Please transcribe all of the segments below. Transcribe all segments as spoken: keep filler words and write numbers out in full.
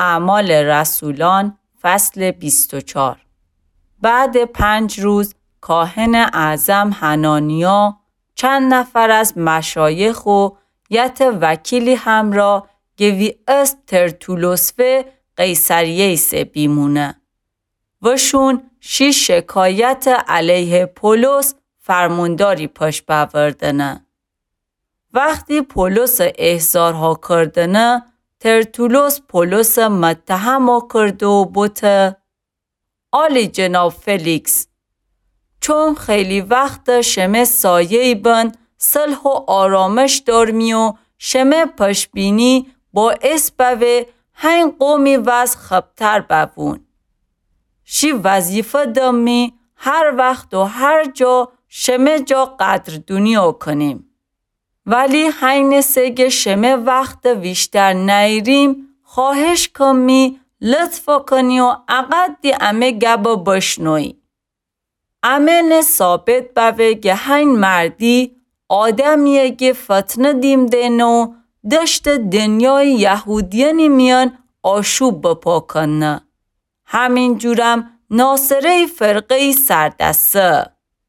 اعمال رسولان فصل بیست و چهار. بعد پنج روز کاهن اعظم حنانیا چند نفر از مشایخ و یت وکیلی همراه گوی است ترتولوس و قیصریه سه بیمونه وشون شی شکایت علیه پولس فرمونداری پاش باوردنه. وقتی پولس احضارها کردنه ترتولوس پولس متهم ها کرد و بوته آلی جناب فلیکس، چون خیلی وقت شمه سایه‌ای بند صلح و آرامش دارمی و شمه پشبینی باعث بوه هین قومی وز خبتر ببون. شی وظیفه دمی هر وقت و هر جا شمه جا قدر دنیا کنیم. ولی هین سگه شمه وقت ویشتر نیریم خواهش کمی لطف کنی و اقدی امه گب بشنوی. امه نه ثابت بوه گه هین مردی آدمیه گه فتنه دیم دینو دشت دنیای یهودیانی میان آشوب بپا کنه. همین جورم ناصره فرقه سردسته.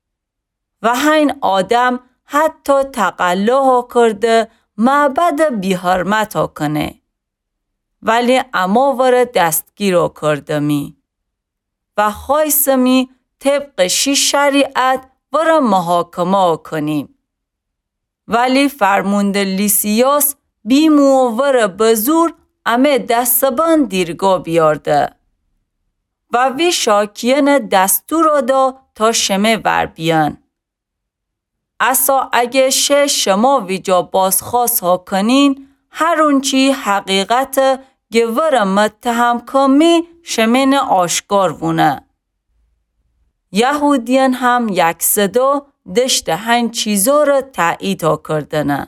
و هین آدم حتی تقلاها کرده معبد بیحرمت ها کنه. ولی اما وره دستگیر ها کرده می. و خواستمی طبق شی شریعت وره محاکمه ها کنیم. ولی فرمونده لیسیاس بیمو وره بزور امه دستبان دیرگاه بیارده. و وی شاکیان دستور دا تا شمه ور بیان. اسا اگه شه شما ویجا بازخواست ها کنین هر اونچی حقیقت گور متهم کمی شمین آشکار وونه. یهودیان هم یک صدا دشت هن چیزا را تایید ها کردنه.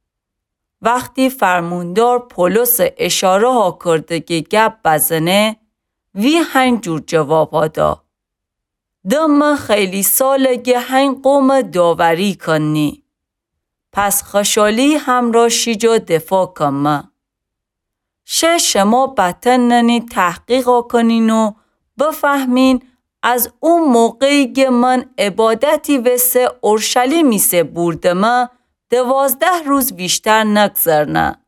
وقتی فرموندار پولس اشاره ها کرده که گپ بزنه وی هن جور جواب ها دا. دم خیلی سالگه هن قوم داوری کنی. پس خشالی هم را شیجا دفاع کنم. شه شما بطننی تحقیق کنین و بفهمین از اون موقعی که من عبادتی وسه اورشلیمی سه بردم دوازده روز بیشتر نگذرنه.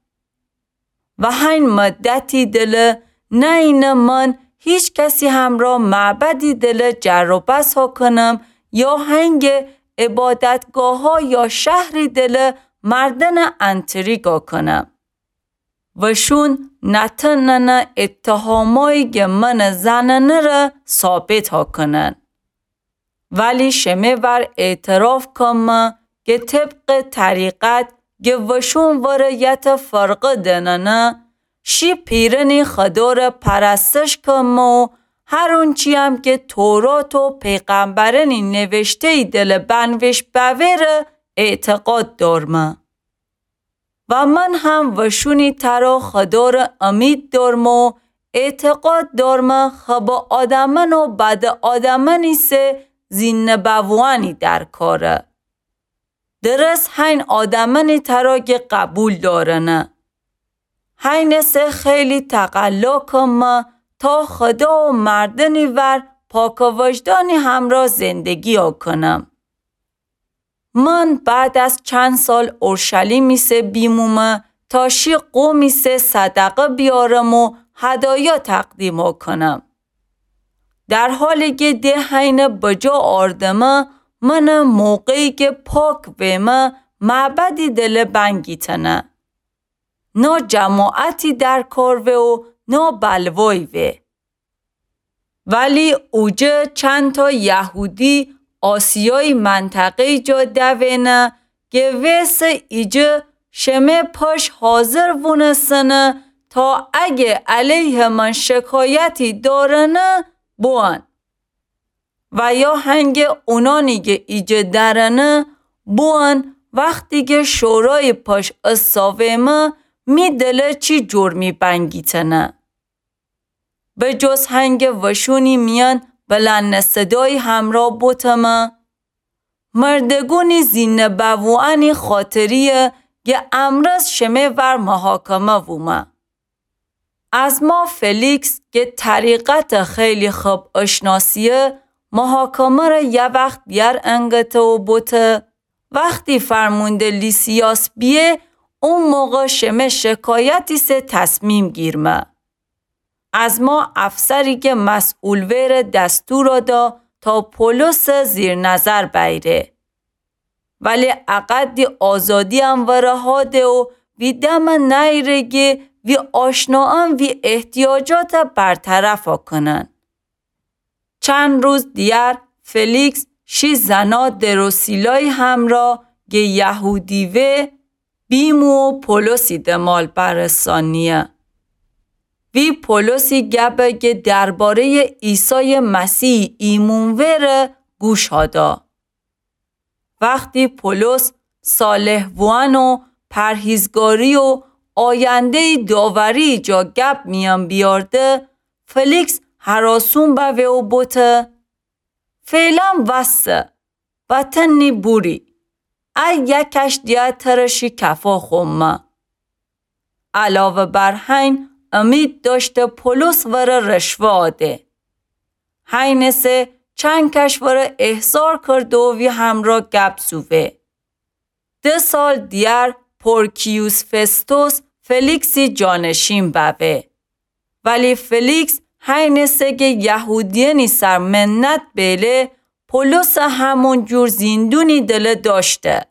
و هین مدتی دل نه این من هیچ کسی همراه معبدی دل جر و بس ها کنم یا هنگ عبادتگاه ها یا شهری دل مردن انتریگا کنم. و شون نتنن اتهامایی که من زننه را ثابت ها کنن. ولی شمه ور اعتراف کنم که طبق طریقت که وشون ورایت فرق دننه شی پیرنی خدار پرستش کم و هر اونچی هم که تورات و پیغمبرنی نوشته دل بنوش بویر اعتقاد دارم. و من هم وشونی ترا خدار امید دارم و اعتقاد دارم خب آدمن و بد آدمنی سه زین نبوانی در کاره. درست هین آدمنی ترا که قبول دارنه. هین سه خیلی تقلا کم تا خدا و مردنی ور پاک وجدانی همراه زندگی ها کنم. من بعد از چند سال اورشلیمی سه بیمومه تا شی قومی سه صدقه بیارم و هدایا تقدیم ها کنم. در حالی که ده هین بجا آردمه من موقعی که پاک ویمه معبدی دل بنگی تنه. نا جماعتی در کار و نا بلوی و. ولی اوجه چند تا یهودی آسیای منطقه جا دوینه که ویس ایجه شمه پاش حاضر وونسنه تا اگه علیه من شکایتی دارنه بوان. و یا هنگ اونانی که ایجه درنه بوان وقتی که شورای پاش اصاویمه می دل چی جرمی بنگیتنه. به جز هنگ وشونی میان بلند صدای همراه بوتمه مردگونی زین بوانی خاطریه که امرز شمه ور محاکمه وومه. از ما فلیکس که طریقت خیلی خوب اشناسیه محاکمه را یه وقت دیگر انگته و بوته. وقتی فرمونده لیسیاس بیه اون موقع شمه شکایتی سه تصمیم گیرمه. از ما افسری که مسئول ویر دستور دا تا پولس زیر نظر بیره. ولی اقدی آزادی هم ورهاده و وی دم نیرگی وی آشناان وی احتیاجات برطرف کنن. چند روز دیگر فلیکس شی زنا دروسیلای همراه گه یهودی و بیمو و پولوسی دمال برسانیه. وی پولوسی گبه گه درباره عیسی مسیح ایمون وره گوش هادا. وقتی پولس صالح بوان و پرهیزگاری و آینده داوری جا گب میان بیارده، فلیکس هراسون به و بوته. فعلا وسته وطنی بوری ای یکش دیگه ترشی کفا خومه. علاوه بر هین امید داشته پولس وره رشوه آده. هینسه چند کش وره احضار کرد و وی همراه گب سوه. ده سال دیگر پورکیوس فستوس فلیکسی جانشین بوه. ولی فلیکس هینسه که یهودیانی سر منت بله پولس همون جور زیندونی دل داشته.